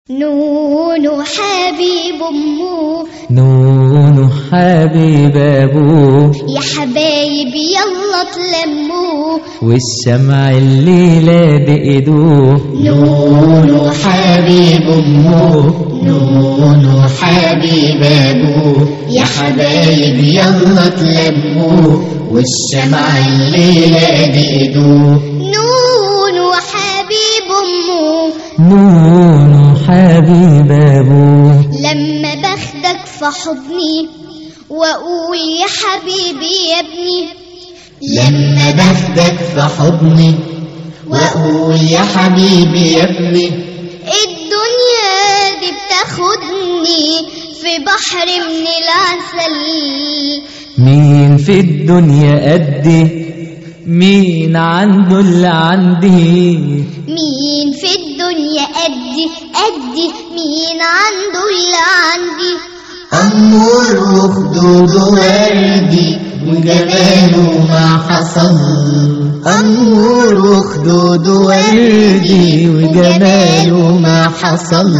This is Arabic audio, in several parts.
نونو حبيب أمه، نونو حبيب أبوه، يا حبايبي يلا تلموه، والشمع الليلة بإيدوه. نونو حبيب أمه، نونو حبيب أبوه، يا حبايبي يلا تلموه، والشمع الليلة بإيدوه. نونو حبيب أمه، نونو حبيب أبوه، لما باخدك في حضني وأقول يا حبيبي يا ابني، لما باخدك في حضني وأقول يا حبيبي يا ابني، الدنيا دي بتاخدني في بحر من العسل. مين في الدنيا قدي؟ مين عنده اللي عندي؟ مين في الدنيا قدي مين عنده اللي عندي؟ أمور وخدود وردي وجماله ما حصل، أمور وخدود وردي وجماله ما حصل.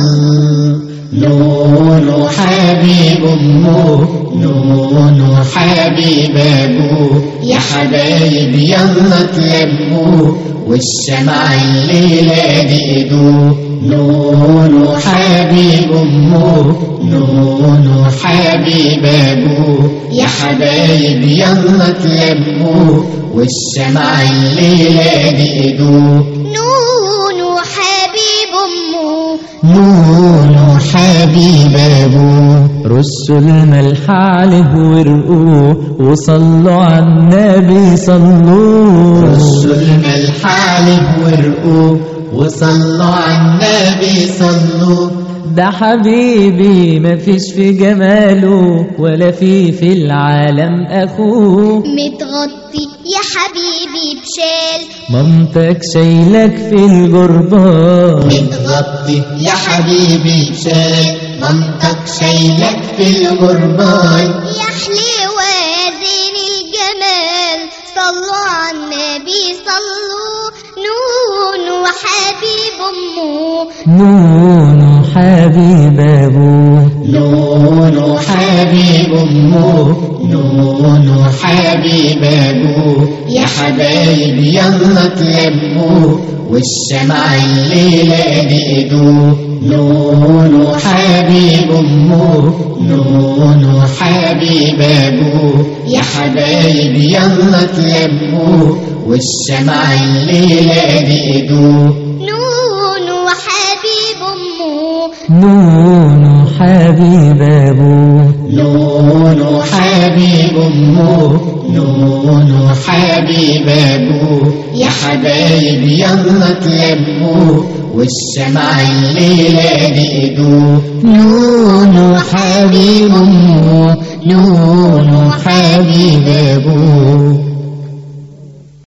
نونو حبيب أمه، نونو حبيب أبوه، يا حبايبي يلا تلموه، والشمع الليلة بإيدوه. نونو حبيب أمه، نونو حبيب أبوه، يا حبايبي يلا تلموه، والشمع الليلة بإيدوه. نونو حبيب أمه، نونو حبيب أبوه، رشوا الملح عليه ورقوه، وصلوا على النبي صلوا. رشوا الملح عليه ورقوه، وصلوا على النبي صلوا. ده حبيبي مفيش في جماله ولا في العالم أخوه، متغطي يا حبيبي بشال، مامتك شايلك في الجربان. متغطي يا حبيبي بشال، مامتك شايلك في الغربان. يا حلوة زين الجمال، صلوا على النبي صلوا. نونو حبيب أمه، نونو حبيب أبوه، نونو حبيب أمه، نونو حبيب أبوه، يا حبايبي يلا تلموه، والشمع الليلة بإيدوه. نونو حبيب أمه، نونو حبيب أبوه، يا حبايبي يلا تلموه، والشمع الليلة بإيدوه. نونو حبيب أمه، نونو حبيب أبوه، نونو حبيب أمه، نونو حبيب أبوه، يا حبايبي يلا تلموه، والشمع الليلة بإيدوه. نونو حبيب أمه، نونو حبيب أبوه.